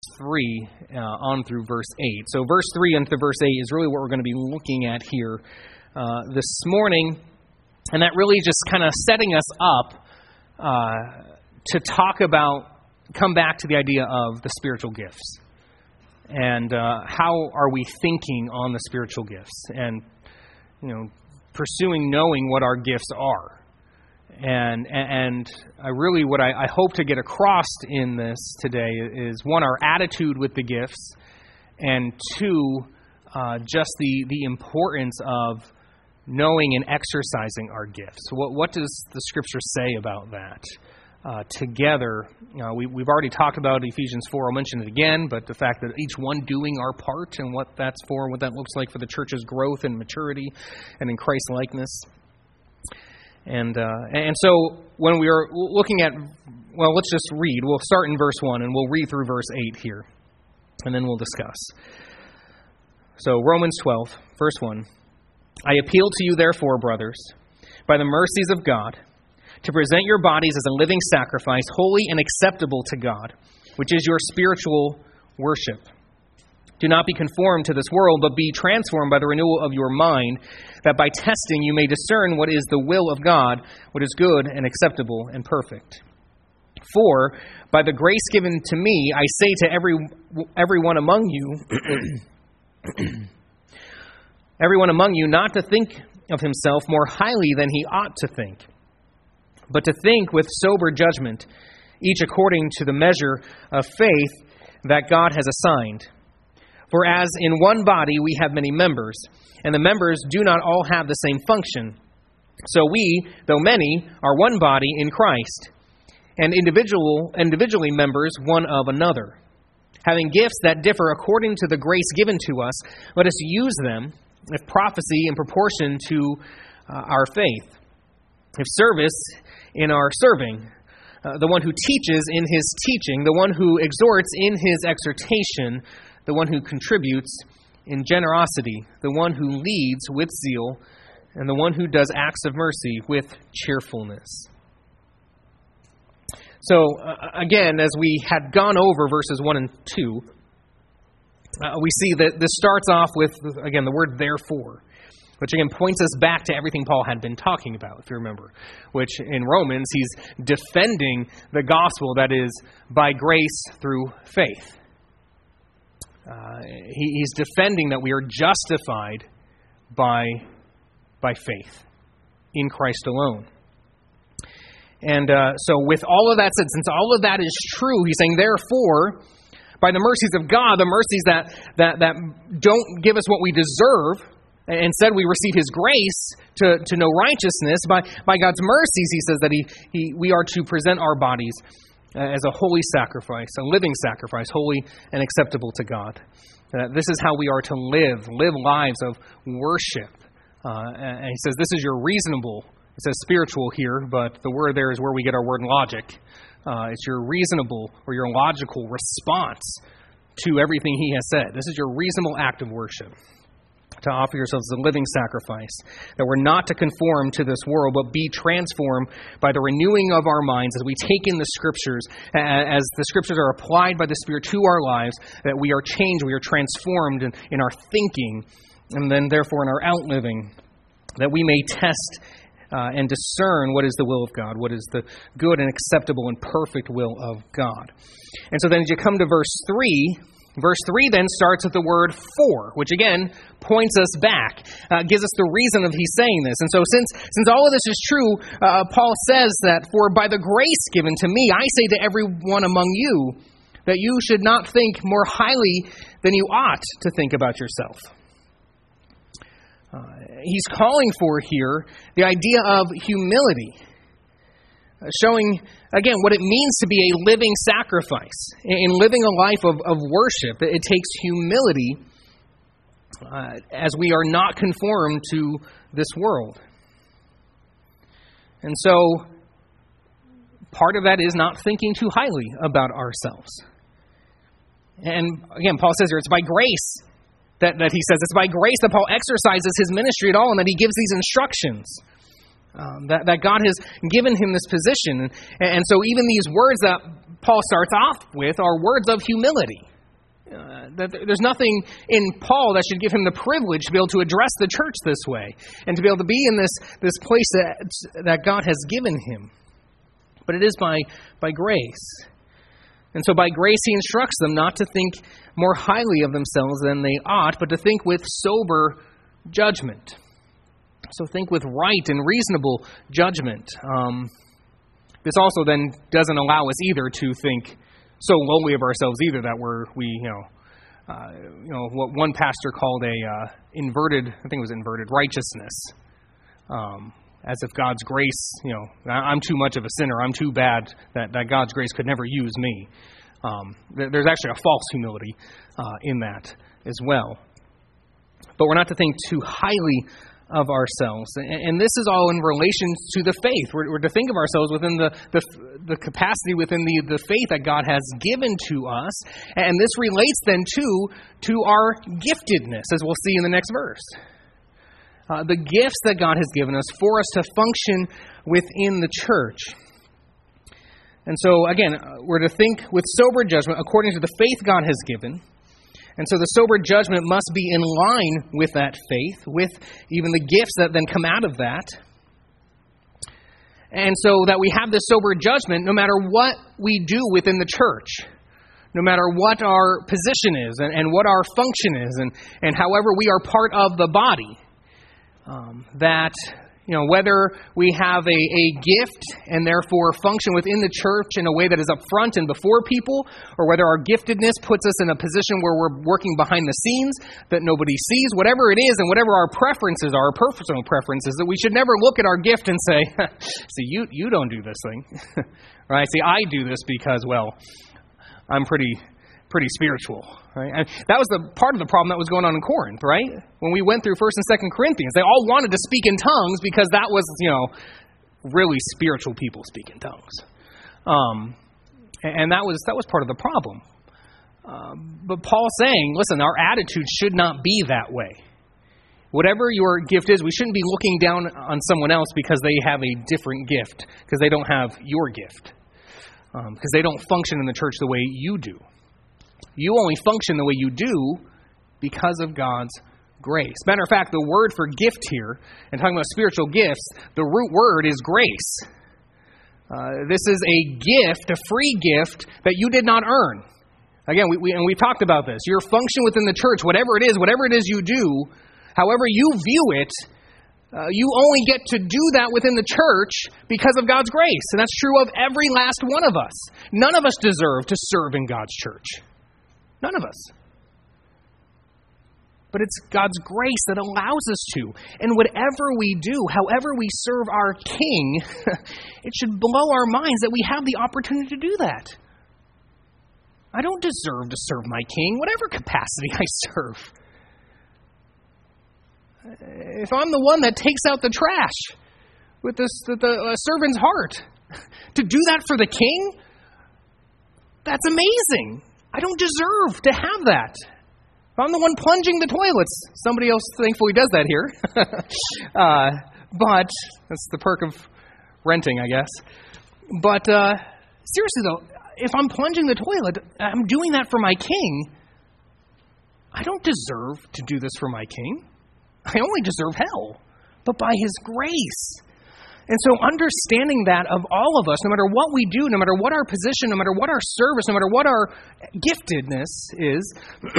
3 on through verse 8. So verse 3 on through verse 8 is really what we're going to be looking at here this morning. And that really just kind of setting us up to come back to the idea of the spiritual gifts. And how are we thinking on the spiritual gifts? And, pursuing knowing what our gifts are. And I really, what I hope to get across in this today is, one, our attitude with the gifts, and two, just the importance of knowing and exercising our gifts. What does the Scripture say about that? Together, we've already talked about Ephesians 4. I'll mention it again, but the fact that each one doing our part and what that's for, what that looks like for the church's growth and maturity and in Christ likeness. And so when we are looking at, let's just read. We'll start in verse 1 and we'll read through verse 8 here, and then we'll discuss. So Romans 12, verse 1. I appeal to you, therefore, brothers, by the mercies of God, to present your bodies as a living sacrifice, holy and acceptable to God, which is your spiritual worship. Do not be conformed to this world, but be transformed by the renewal of your mind, that by testing you may discern what is the will of God, what is good and acceptable and perfect. For by the grace given to me, I say to everyone among you not to think of himself more highly than he ought to think, but to think with sober judgment, each according to the measure of faith that God has assigned. For as in one body we have many members, and the members do not all have the same function. So we, though many, are one body in Christ, and individually members one of another. Having gifts that differ according to the grace given to us, let us use them, if prophecy in proportion to our faith, if service in our serving, the one who teaches in his teaching, the one who exhorts in his exhortation, the one who contributes in generosity, the one who leads with zeal, and the one who does acts of mercy with cheerfulness. So, again, as we had gone over verses 1 and 2, we see that this starts off with, again, the word therefore, which again points us back to everything Paul had been talking about, if you remember, which in Romans, he's defending the gospel that is by grace through faith. He's defending that we are justified by faith in Christ alone. And so with all of that said, since all of that is true, he's saying, therefore, by the mercies of God, the mercies that don't give us what we deserve, instead we receive his grace to know righteousness, by God's mercies, he says that we are to present our bodies as a holy sacrifice, a living sacrifice, holy and acceptable to God. This is how we are to live lives of worship. And he says this is your reasonable, it says spiritual here, but the word there is where we get our word logic. It's your reasonable or your logical response to everything he has said. This is your reasonable act of worship, to offer yourselves as a living sacrifice, that we're not to conform to this world, but be transformed by the renewing of our minds as we take in the Scriptures, as the Scriptures are applied by the Spirit to our lives, that we are changed, we are transformed in our thinking, and then therefore in our outliving, that we may test and discern what is the will of God, what is the good and acceptable and perfect will of God. And so then as you come to verse 3, verse 3 then starts with the word for, which again points us back, gives us the reason of he's saying this. And so since all of this is true, Paul says that, for by the grace given to me, I say to everyone among you, that you should not think more highly than you ought to think about yourself. He's calling for here the idea of humility, showing, again, what it means to be a living sacrifice. In living a life of worship, it takes humility as we are not conformed to this world. And so, part of that is not thinking too highly about ourselves. And again, Paul says here, it's by grace that he says, it's by grace that Paul exercises his ministry at all, and that he gives these instructions. That God has given him this position. And so even these words that Paul starts off with are words of humility. That there's nothing in Paul that should give him the privilege to be able to address the church this way and to be able to be in this place that God has given him. But it is by grace. And so by grace he instructs them not to think more highly of themselves than they ought, but to think with sober judgment. So think with right and reasonable judgment. This also then doesn't allow us either to think so lowly of ourselves either that what one pastor called inverted righteousness, as if God's grace, I'm too much of a sinner, I'm too bad that God's grace could never use me. There's actually a false humility in that as well. But we're not to think too highly of ourselves. And this is all in relation to the faith. We're to think of ourselves within the capacity within the faith that God has given to us. And this relates then to our giftedness, as we'll see in the next verse. The gifts that God has given us for us to function within the church. And so, again, we're to think with sober judgment according to the faith God has given. And so the sober judgment must be in line with that faith, with even the gifts that then come out of that. And so that we have this sober judgment no matter what we do within the church, no matter what our position is and what our function is and however we are part of the body. Whether we have a gift and therefore function within the church in a way that is up front and before people, or whether our giftedness puts us in a position where we're working behind the scenes that nobody sees, whatever it is and whatever our preferences are, our personal preferences, that we should never look at our gift and say, see, you don't do this thing. Right? See, I do this because, well, I'm pretty spiritual, right? And that was the part of the problem that was going on in Corinth, right? When we went through 1st and 2nd Corinthians, they all wanted to speak in tongues because that was, really spiritual people speak in tongues. And that was part of the problem. But Paul's saying, listen, our attitude should not be that way. Whatever your gift is, we shouldn't be looking down on someone else because they have a different gift, because they don't have your gift, because they don't function in the church the way you do. You only function the way you do because of God's grace. Matter of fact, the word for gift here, and talking about spiritual gifts, the root word is grace. This is a gift, a free gift that you did not earn. Again, we talked about this. Your function within the church, whatever it is you do, however you view it, you only get to do that within the church because of God's grace. And that's true of every last one of us. None of us deserve to serve in God's church. None of us. But it's God's grace that allows us to. And whatever we do, however we serve our King, it should blow our minds that we have the opportunity to do that. I don't deserve to serve my King, whatever capacity I serve. If I'm the one that takes out the trash with the servant's heart, to do that for the King, that's amazing. I don't deserve to have that. If I'm the one plunging the toilets, somebody else thankfully does that here. But that's the perk of renting, I guess. But seriously though, if I'm plunging the toilet, I'm doing that for my King. I don't deserve to do this for my King. I only deserve hell, but by His grace. And so understanding that of all of us, no matter what we do, no matter what our position, no matter what our service, no matter what our giftedness is,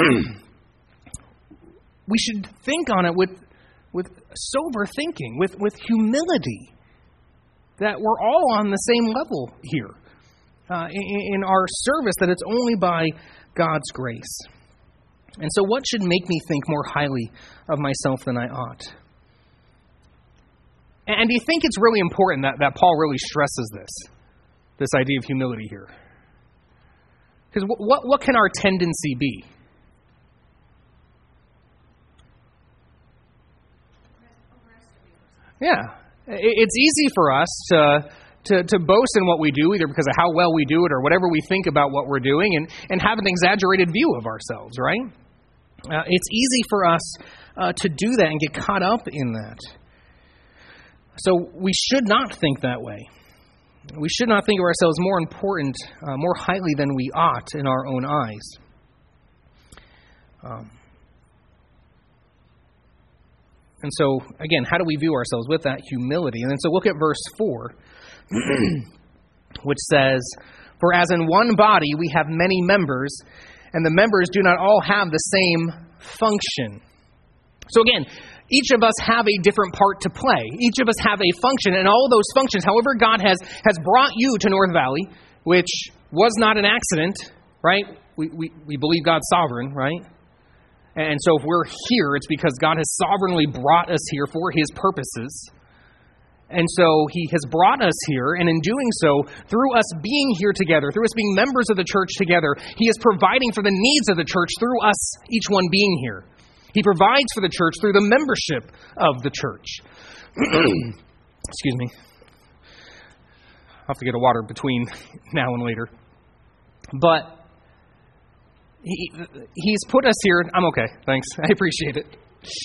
we should think on it with sober thinking, with humility, that we're all on the same level here in our service, that it's only by God's grace. And so what should make me think more highly of myself than I ought? And do you think it's really important that Paul really stresses this idea of humility here? Because what can our tendency be? Yeah. It's easy for us to boast in what we do, either because of how well we do it or whatever we think about what we're doing, and have an exaggerated view of ourselves, right? It's easy for us to do that and get caught up in that. So we should not think that way. We should not think of ourselves more important, more highly than we ought in our own eyes. And so, again, how do we view ourselves with that humility? And then so look at verse 4, which says, "For as in one body we have many members, and the members do not all have the same function." So again, each of us have a different part to play. Each of us have a function, and all those functions, however God has brought you to North Valley, which was not an accident, right? We believe God's sovereign, right? And so if we're here, it's because God has sovereignly brought us here for His purposes. And so He has brought us here, and in doing so, through us being here together, through us being members of the church together, He is providing for the needs of the church through us, each one being here. He provides for the church through the membership of the church. Excuse me. I'll have to get a water between now and later. But He's put us here. I'm okay, thanks. I appreciate it.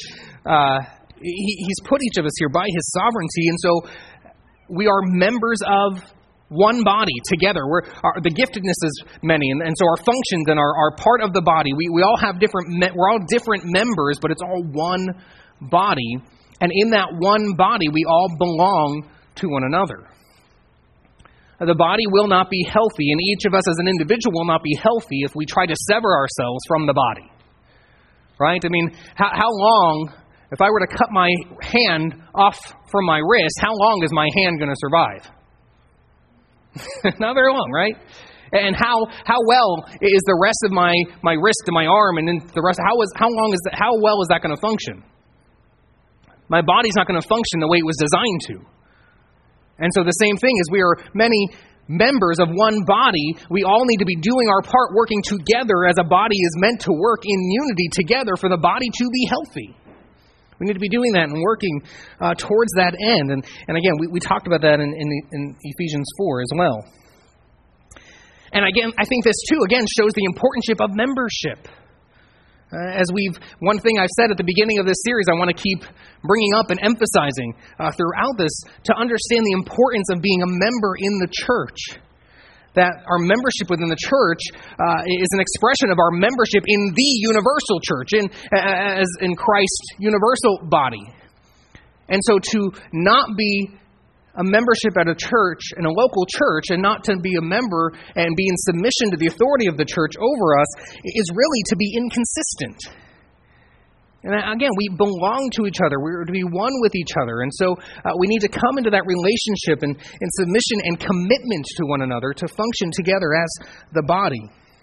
He's put each of us here by His sovereignty, and so we are members of one body together. The giftedness is many, and so our functions and our part of the body. We all have we're all different members, but it's all one body. And in that one body, we all belong to one another. The body will not be healthy, and each of us as an individual will not be healthy if we try to sever ourselves from the body. Right? I mean, how long, if I were to cut my hand off from my wrist, how long is my hand going to survive? Not very long, right? And how well is the rest of my wrist and my arm, and then the rest? How well is that going to function? My body's not going to function the way it was designed to. And so the same thing is we are many members of one body. We all need to be doing our part, working together as a body is meant to work in unity together for the body to be healthy. We need to be doing that and working towards that end. And again, we talked about that in Ephesians 4 as well. And again, I think this too, again, shows the importance of membership. One thing I've said at the beginning of this series, I want to keep bringing up and emphasizing throughout this, to understand the importance of being a member in the church. That our membership within the church is an expression of our membership in the universal church, as in Christ's universal body. And so to not be a membership at a church, in a local church, and not to be a member and be in submission to the authority of the church over us, is really to be inconsistent. And again, we belong to each other. We're to be one with each other. And so we need to come into that relationship and submission and commitment to one another to function together as the body.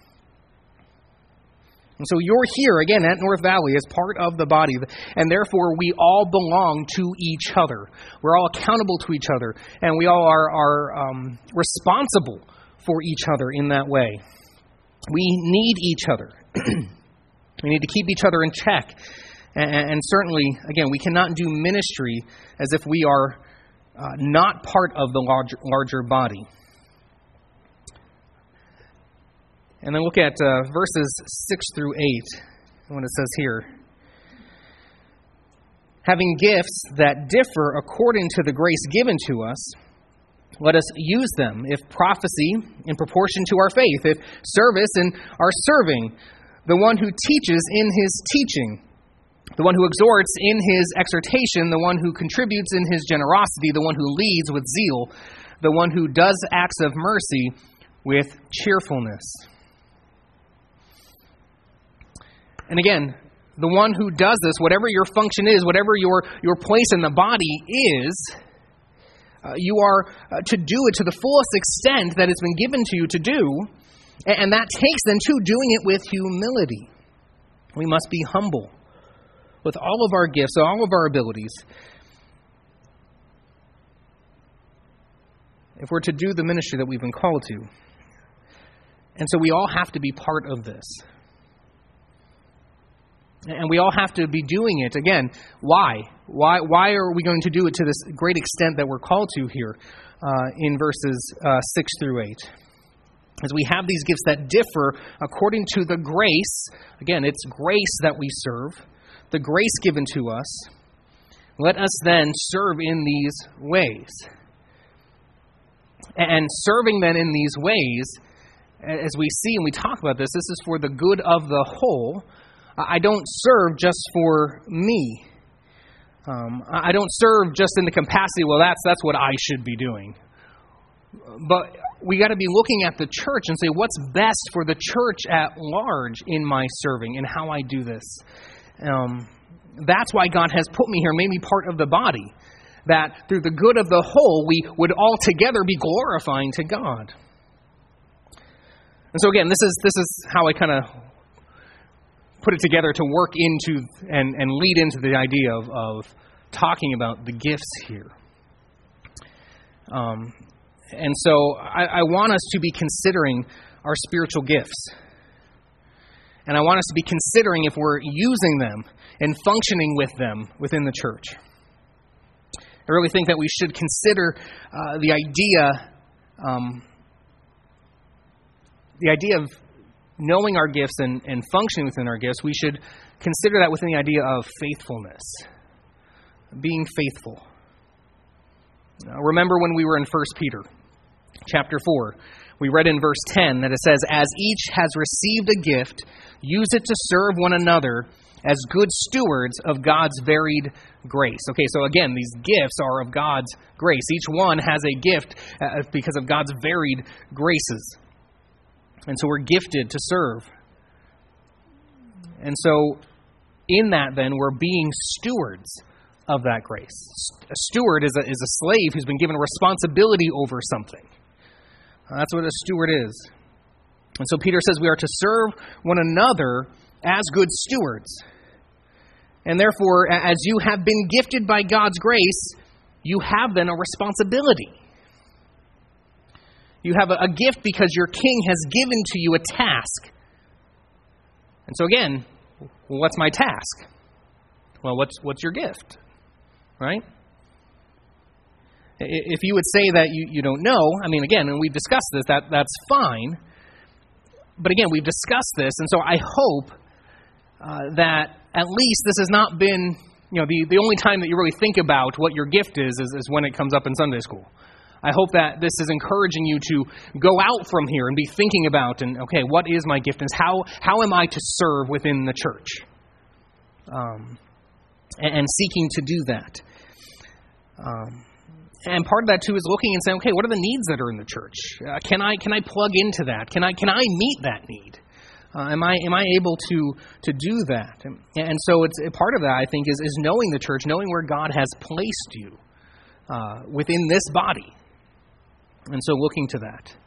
And so you're here, again, at North Valley as part of the body. And therefore, we all belong to each other. We're all accountable to each other. And we all are responsible for each other in that way. We need each other. We need to keep each other in check. And certainly, again, we cannot do ministry as if we are not part of the larger body. And then look at verses 6 through 8, when it says here, "Having gifts that differ according to the grace given to us, let us use them. If prophecy, in proportion to our faith. If service, in our serving. The one who teaches, in his teaching. The one who exhorts, in his exhortation. The one who contributes, in his generosity. The one who leads, with zeal. The one who does acts of mercy, with cheerfulness." And again, the one who does this, whatever your function is, whatever your place in the body is, you are to do it to the fullest extent that it's been given to you to do. And that takes then to doing it with humility. We must be humble with all of our gifts, all of our abilities, if we're to do the ministry that we've been called to. And so we all have to be part of this. And we all have to be doing it. Again, why? Why are we going to do it to this great extent that we're called to here in verses 6 through 8? As we have these gifts that differ according to the grace. Again, it's grace that we serve. The grace given to us. Let us then serve in these ways. And serving then in these ways, as we see and we talk about this, this is for the good of the whole. I don't serve just for me. I don't serve just in the capacity, well, that's what I should be doing. But we got to be looking at the church and say, what's best for the church at large in my serving and how I do this? That's why God has put me here, made me part of the body, that through the good of the whole, we would all together be glorifying to God. And so again, this is how I kind of put it together to work into and lead into the idea of talking about the gifts here. And so I want us to be considering our spiritual gifts. And I want us to be considering if we're using them and functioning with them within the church. I really think that we should consider the idea of knowing our gifts and functioning within our gifts. We should consider that within the idea of faithfulness, being faithful. Remember when we were in 1 Peter chapter 4, we read in verse 10 that it says, "As each has received a gift, use it to serve one another as good stewards of God's varied grace." Okay, so again, these gifts are of God's grace. Each one has a gift because of God's varied graces. And so we're gifted to serve. And so in that then, we're being stewards of that grace. A steward is a slave who's been given a responsibility over something. That's what a steward is. And so Peter says we are to serve one another as good stewards. And therefore, as you have been gifted by God's grace, you have then a responsibility. You have a gift because your king has given to you a task. And so again, what's my task? Well, what's your gift? Right? If you would say that you don't know, I mean, again, and we've discussed this, that's fine. But again, we've discussed this, and so I hope that at least this has not been, the only time that you really think about what your gift is when it comes up in Sunday school. I hope that this is encouraging you to go out from here and be thinking about, okay, what is my gift, and how am I to serve within the church? And seeking to do that. And part of that too is looking and saying, okay, what are the needs that are in the church? Can I plug into that? Can I meet that need? Am I able to do that? And so it's part of that, I think, is knowing the church, knowing where God has placed you within this body, and so looking to that.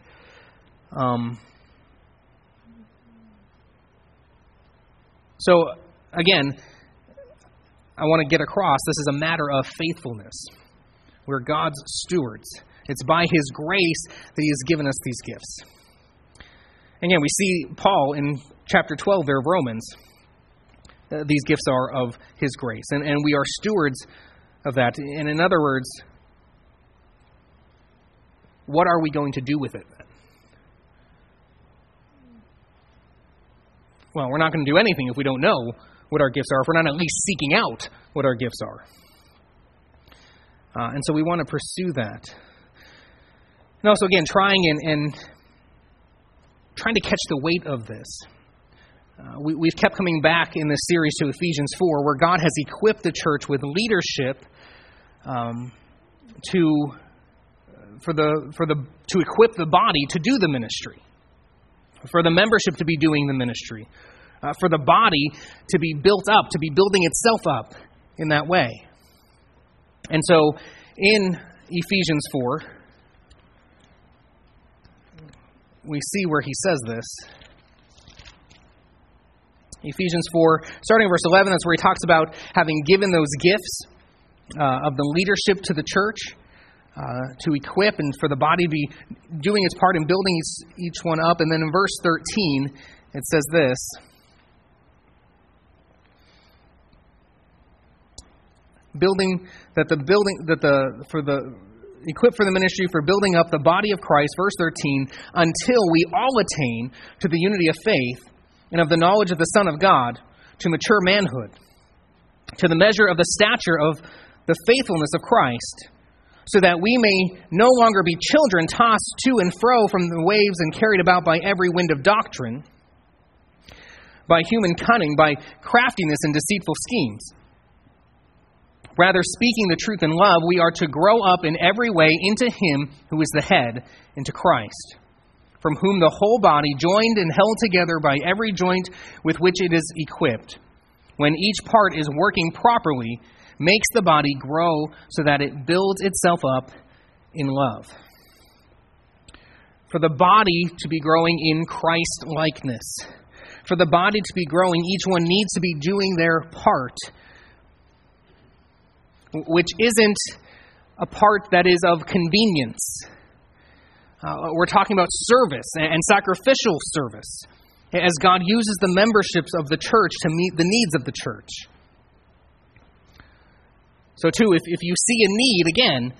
So again, I want to get across this is a matter of faithfulness. We're God's stewards. It's by His grace that He has given us these gifts. Again, we see Paul in chapter 12 there of Romans. These gifts are of His grace. And we are stewards of that. And in other words, what are we going to do with it then? Well, we're not going to do anything if we don't know what our gifts are, if we're not at least seeking out what our gifts are. And so we want to pursue that. And also, again, trying to catch the weight of this. We've kept coming back in this series to Ephesians 4, where God has equipped the church with leadership to equip the body to do the ministry, for the membership to be doing the ministry, for the body to be built up, to be building itself up in that way. And so in Ephesians 4, we see where he says this. Ephesians 4, starting in verse 11, that's where he talks about having given those gifts of the leadership to the church to equip and for the body to be doing its part in building each one up. And then in verse 13, it says this. Equipped for the ministry for building up the body of Christ, verse 13, until we all attain to the unity of faith and of the knowledge of the Son of God, to mature manhood, to the measure of the stature of the faithfulness of Christ, so that we may no longer be children tossed to and fro from the waves and carried about by every wind of doctrine, by human cunning, by craftiness and deceitful schemes. Rather, speaking the truth in love, we are to grow up in every way into Him who is the head, into Christ, from whom the whole body, joined and held together by every joint with which it is equipped, when each part is working properly, makes the body grow so that it builds itself up in love. For the body to be growing in Christ-likeness, for the body to be growing, each one needs to be doing their part, which isn't a part that is of convenience. We're talking about service and sacrificial service, as God uses the memberships of the church to meet the needs of the church. So too, if you see a need, again,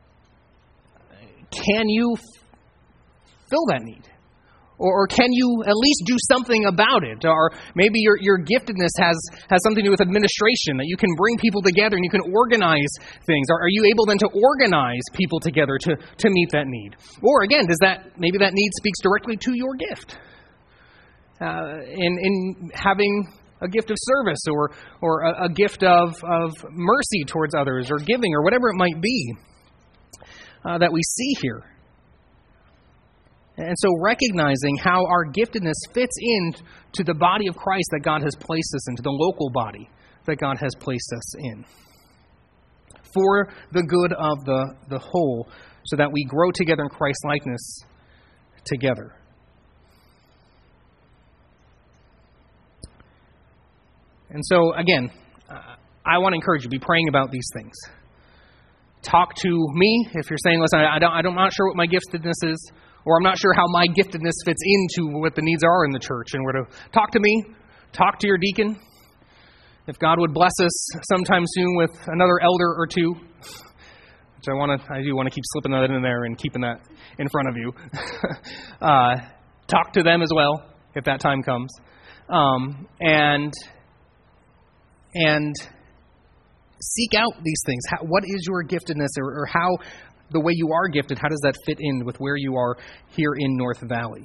can you fill that need? Or can you at least do something about it? Or maybe your giftedness has something to do with administration, that you can bring people together and you can organize things. Are you able then to organize people together to meet that need? Or again, maybe that need speaks directly to your gift? In having a gift of service or a gift of mercy towards others or giving or whatever it might be that we see here. And so recognizing how our giftedness fits into the body of Christ that God has placed us into, the local body that God has placed us in, for the good of the whole, so that we grow together in Christ's likeness together. And so, again, I want to encourage you to be praying about these things. Talk to me if you're saying, listen, I'm not sure what my giftedness is, or I'm not sure how my giftedness fits into what the needs are in the church. And we're to talk to me, talk to your deacon. If God would bless us sometime soon with another elder or two, which I do want to keep slipping that in there and keeping that in front of you. Talk to them as well, if that time comes. And seek out these things. What is your giftedness, or how the way you are gifted, how does that fit in with where you are here in North Valley?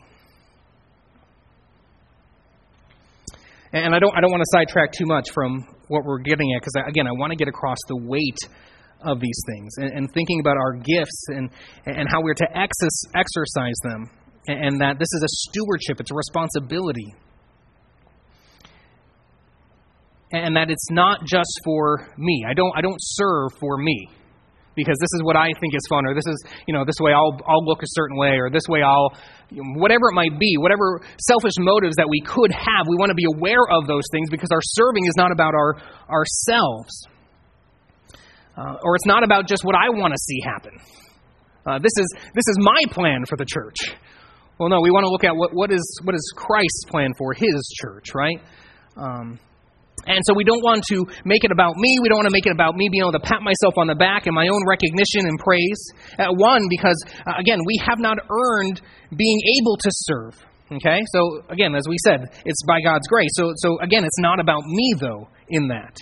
And I don't want to sidetrack too much from what we're getting at, because again, I want to get across the weight of these things and thinking about our gifts and how we're to exercise them, and that this is a stewardship, it's a responsibility. And that it's not just for me. I don't serve for me because this is what I think is fun, or this is, this way I'll look a certain way, or this way whatever it might be, whatever selfish motives that we could have, we want to be aware of those things, because our serving is not about ourselves. Or it's not about just what I want to see happen. This is my plan for the church. Well, no, we want to look at what is Christ's plan for His church, right? And so we don't want to make it about me. We don't want to make it about me being able to pat myself on the back and my own recognition and praise. One, because, again, we have not earned being able to serve. Okay? So, again, as we said, it's by God's grace. So again, it's not about me, though, in that.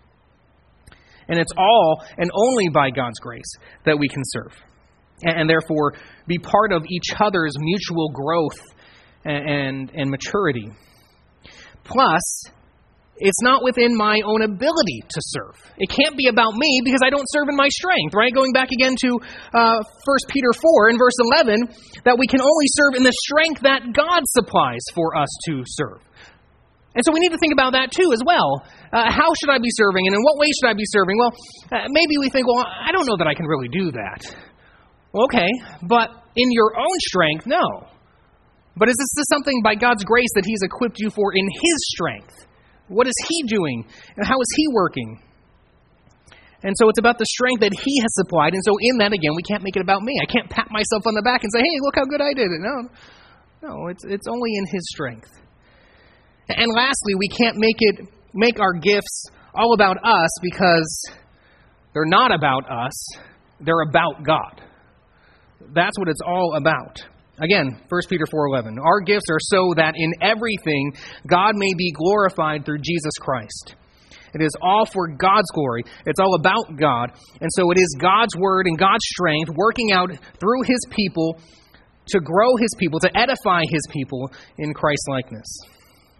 And it's all and only by God's grace that we can serve. And therefore, be part of each other's mutual growth and maturity. Plus, it's not within my own ability to serve. It can't be about me, because I don't serve in my strength, right? Going back again to 1 Peter 4 in verse 11, that we can only serve in the strength that God supplies for us to serve. And so we need to think about that too as well. How should I be serving, and in what way should I be serving? Well, maybe we think, well, I don't know that I can really do that. Well, okay, but in your own strength, no. But is this something by God's grace that He's equipped you for in His strength? What is He doing? And how is He working? And so it's about the strength that He has supplied. And so in that, again, we can't make it about me. I can't pat myself on the back and say, hey, look how good I did it. No, it's only in His strength. And lastly, we can't make our gifts all about us, because they're not about us. They're about God. That's what it's all about. Again, 1 Peter 4:11. Our gifts are so that in everything God may be glorified through Jesus Christ. It is all for God's glory. It's all about God. And so it is God's word and God's strength working out through His people to grow His people, to edify His people in Christ's likeness.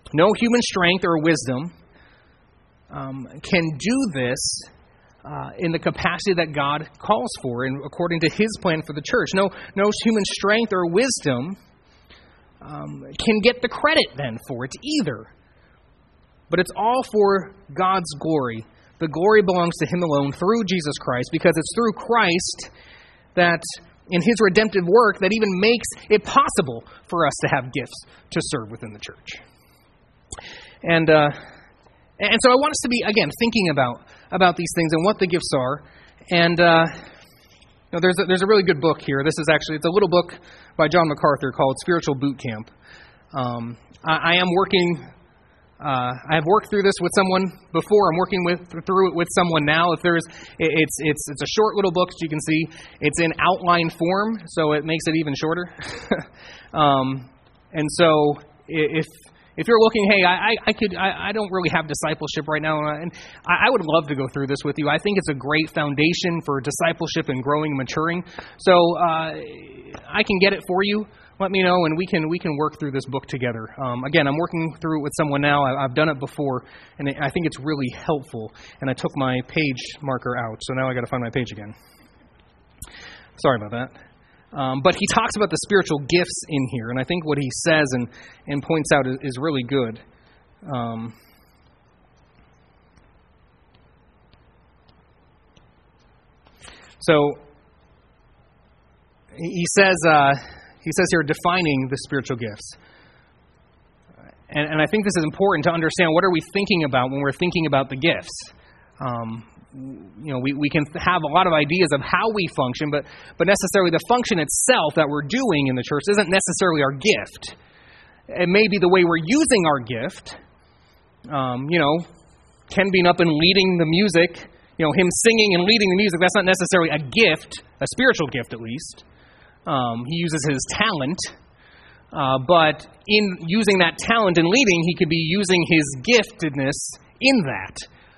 No human strength or wisdom can do this in the capacity that God calls for and according to His plan for the church. No human strength or wisdom can get the credit then for it either. But it's all for God's glory. The glory belongs to Him alone through Jesus Christ, because it's through Christ that in His redemptive work that even makes it possible for us to have gifts to serve within the church. And so I want us to be, again, thinking about these things and what the gifts are. And there's a really good book here. It's a little book by John MacArthur called Spiritual Boot Camp. I've worked through this with someone before. I'm working through it with someone now. It's a short little book, as you can see. It's in outline form, so it makes it even shorter. And so if you're looking, hey, I don't really have discipleship right now, and I would love to go through this with you. I think it's a great foundation for discipleship and growing and maturing. So I can get it for you. Let me know, and we can work through this book together. Again, I'm working through it with someone now. I've done it before, and I think it's really helpful. And I took my page marker out, so now I got to find my page again. Sorry about that. But he talks about the spiritual gifts in here, and I think what he says and points out is really good. So he says here, defining the spiritual gifts. And I think this is important to understand. What are we thinking about when we're thinking about the gifts? We can have a lot of ideas of how we function, but necessarily the function itself that we're doing in the church isn't necessarily our gift. It may be the way we're using our gift. Ken being up and leading the music, him singing and leading the music, that's not necessarily a gift, a spiritual gift at least. He uses his talent, but in using that talent and leading, he could be using his giftedness in that.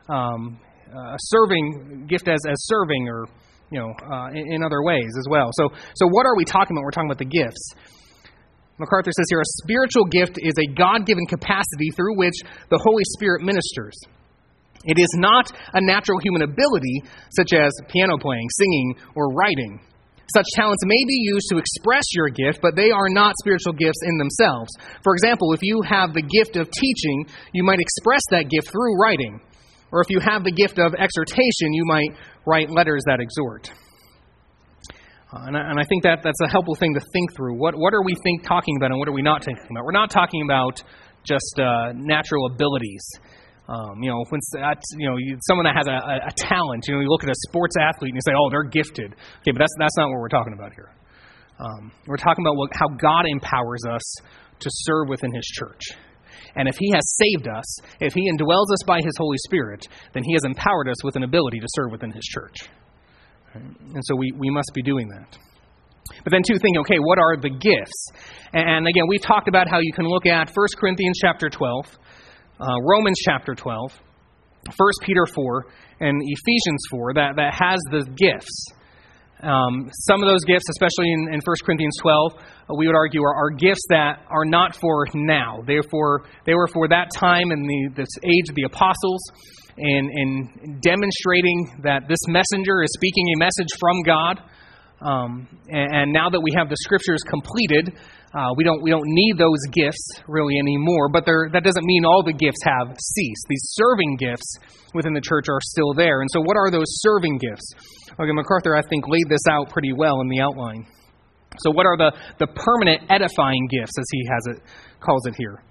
Serving gift as serving, or in other ways as well. So what are we talking about? We're talking about the gifts. MacArthur says here, a spiritual gift is a God-given capacity through which the Holy Spirit ministers. It is not a natural human ability, such as piano playing, singing, or writing. Such talents may be used to express your gift, but they are not spiritual gifts in themselves. For example, if you have the gift of teaching, you might express that gift through writing. Or if you have the gift of exhortation, you might write letters that exhort. And I think that's a helpful thing to think through. What are we talking about, and what are we not talking about? We're not talking about just natural abilities. When someone that has a talent, you look at a sports athlete and you say, "Oh, they're gifted." Okay, but that's not what we're talking about here. We're talking about how God empowers us to serve within His church. And if He has saved us, if He indwells us by His Holy Spirit, then He has empowered us with an ability to serve within His church. And so we must be doing that. But then think, okay, what are the gifts? And again, we've talked about how you can look at 1 Corinthians chapter 12, Romans chapter 12, 1 Peter 4, and Ephesians 4 that has the gifts. Some of those gifts, especially in 1 Corinthians 12, we would argue are gifts that are not for now. They were for that time in this age of the apostles, and demonstrating that this messenger is speaking a message from God. And now that we have the Scriptures completed, we don't need those gifts really anymore. But that doesn't mean all the gifts have ceased. These serving gifts within the church are still there. And so what are those serving gifts? Okay, MacArthur, I think, laid this out pretty well in the outline. So what are the permanent edifying gifts, as he calls it here?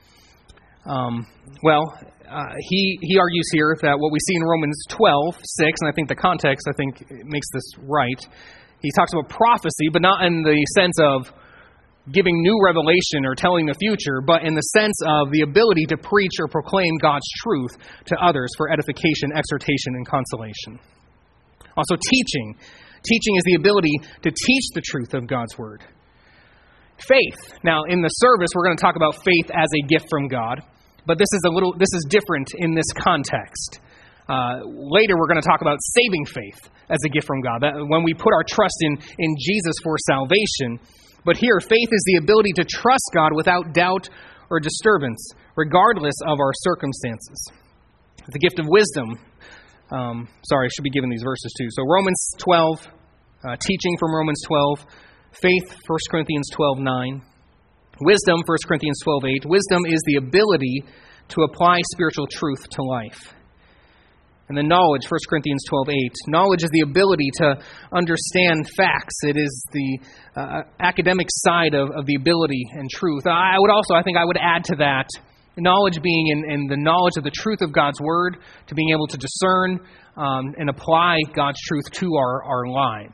He argues here that what we see in Romans 12:6, and I think the context, makes this right. He talks about prophecy, but not in the sense of giving new revelation or telling the future, but in the sense of the ability to preach or proclaim God's truth to others for edification, exhortation, and consolation. Also, teaching. Teaching is the ability to teach the truth of God's Word. Faith. Now, in the service, we're going to talk about faith as a gift from God, but this is different in this context. Later, we're going to talk about saving faith as a gift from God, that when we put our trust in Jesus for salvation. But here, faith is the ability to trust God without doubt or disturbance, regardless of our circumstances. The gift of wisdom. I should be given these verses too. So Romans 12, teaching from Romans 12, faith, 1 Corinthians 12:9. Wisdom, 1 Corinthians 12:8. Wisdom is the ability to apply spiritual truth to life. And then knowledge, 1 Corinthians 12:8. Knowledge is the ability to understand facts. It is the academic side of the ability and truth. I think I would add to that, knowledge being in the knowledge of the truth of God's Word, to being able to discern and apply God's truth to our lives.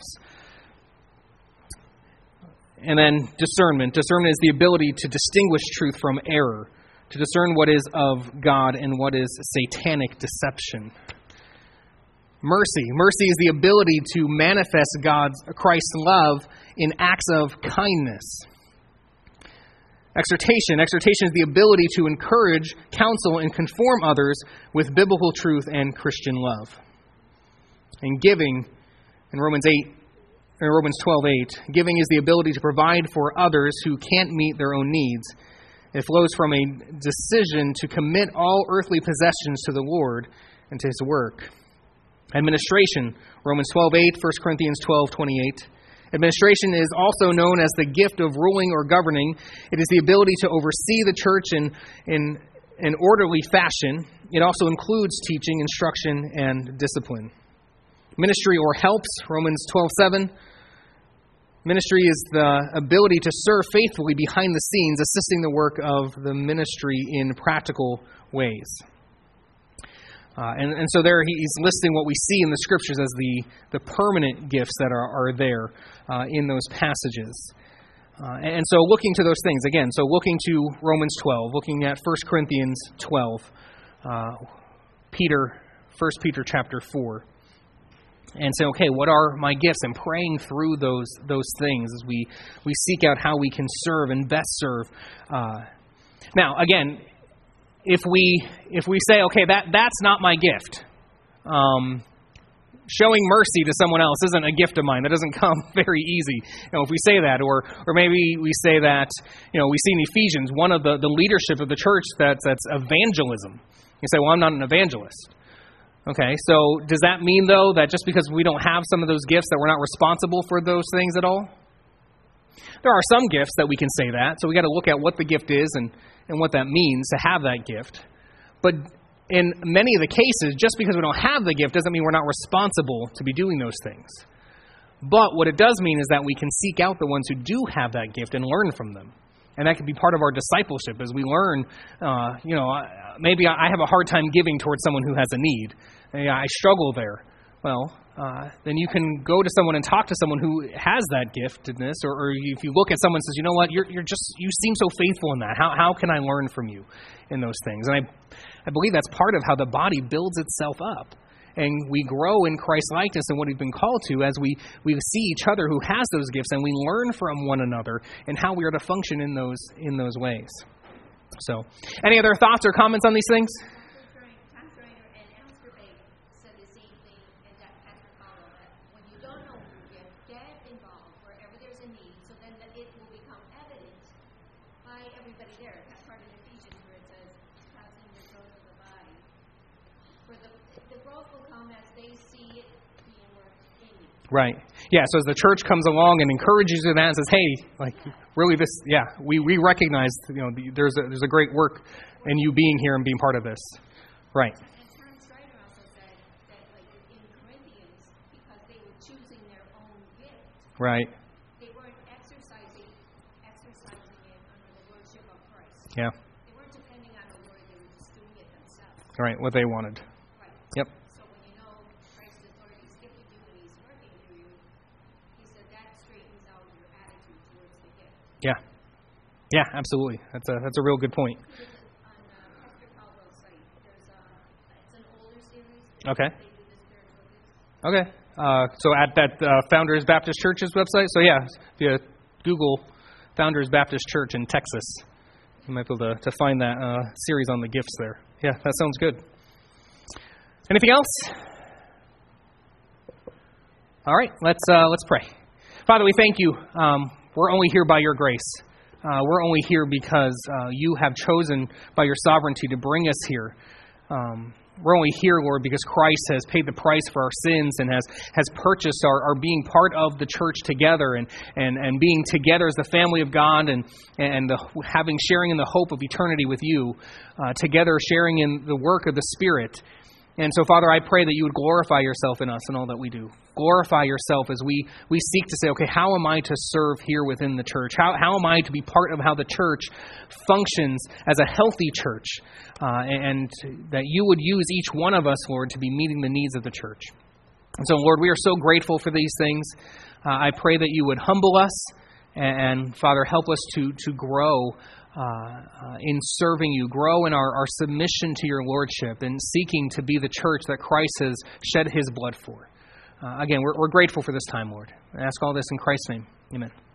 And then discernment. Discernment is the ability to distinguish truth from error, to discern what is of God and what is satanic deception. Mercy. Mercy is the ability to manifest Christ's love in acts of kindness. Exhortation. Exhortation is the ability to encourage, counsel, and conform others with biblical truth and Christian love. And giving, in Romans 12:8, giving is the ability to provide for others who can't meet their own needs. It flows from a decision to commit all earthly possessions to the Lord and to His work. Administration, Romans 12:8, 1 Corinthians 12:28. Administration is also known as the gift of ruling or governing. It is the ability to oversee the church in an orderly fashion. It also includes teaching, instruction, and discipline. Ministry or helps, Romans 12:7. Ministry is the ability to serve faithfully behind the scenes, assisting the work of the ministry in practical ways. And so there he's listing what we see in the Scriptures as the permanent gifts that are there in those passages. And so looking to those things, again, so looking to Romans 12, looking at 1 Corinthians 12, 1 Peter chapter 4, and say, okay, what are my gifts? And praying through those things as we seek out how we can serve and best serve. Now, again, if we say, okay, that's not my gift, showing mercy to someone else isn't a gift of mine. That doesn't come very easy. If we say that, or maybe we say that, we see in Ephesians, one of the leadership of the church that's evangelism. You say, well, I'm not an evangelist. Okay, so does that mean, though, that just because we don't have some of those gifts that we're not responsible for those things at all? There are some gifts that we can say that, so we got to look at what the gift is and what that means to have that gift. But in many of the cases, just because we don't have the gift doesn't mean we're not responsible to be doing those things. But what it does mean is that we can seek out the ones who do have that gift and learn from them. And that can be part of our discipleship as we learn, maybe I have a hard time giving towards someone who has a need. I struggle there. Well, then you can go to someone and talk to someone who has that giftedness, or if you look at someone and says, you know what, you seem so faithful in that. How can I learn from you in those things? And I believe that's part of how the body builds itself up. And we grow in Christ's likeness and what we've been called to as we see each other who has those gifts, and we learn from one another and how we are to function in those ways. So, any other thoughts or comments on these things? Tom Joyner and Alistair Begg said the same thing, and Patrick Hollow, that when you don't know your gift, get involved wherever there's a need, so then it will become evident by everybody there. That's part of Ephesians where it says, causing the growth of the body. For the growth will come as they see it being worked in you. Right. Yeah, so as the church comes along and encourages you that and says, hey, really this, we recognize, there's a great work in you being here and being part of this. Right. And Tom Strider also said that, in Corinthians, because they were choosing their own gift. Right. They weren't exercising it under the lordship of Christ. Yeah. They weren't depending on the Lord, they were just doing it themselves. Right, what they wanted. Right. Yep. So when you know Christ's authority is giving you and He's working through you, He said that straightens out your attitude towards the gift. Yeah. Yeah, absolutely. That's a real good point. On Hector Caldwell's site, it's an older series. Okay. They do the spiritual gifts. Okay. So at that Founders Baptist Church's website. So yeah, if you Google Founders Baptist Church in Texas, you might be able to find that series on the gifts there. Yeah, that sounds good. Anything else? All right, let's pray. Father, we thank you. We're only here by your grace. We're only here because you have chosen by your sovereignty to bring us here. We're only here, Lord, because Christ has paid the price for our sins and has purchased our being part of the church together and being together as the family of God and sharing in the hope of eternity with you, together sharing in the work of the Spirit. And so, Father, I pray that you would glorify yourself in us in all that we do. Glorify yourself as we seek to say, okay, how am I to serve here within the church? How am I to be part of how the church functions as a healthy church? And that you would use each one of us, Lord, to be meeting the needs of the church. And so, Lord, we are so grateful for these things. I pray that you would humble us and Father, help us to grow in serving you, grow in our submission to your lordship and seeking to be the church that Christ has shed his blood for. Again, we're grateful for this time, Lord. I ask all this in Christ's name. Amen.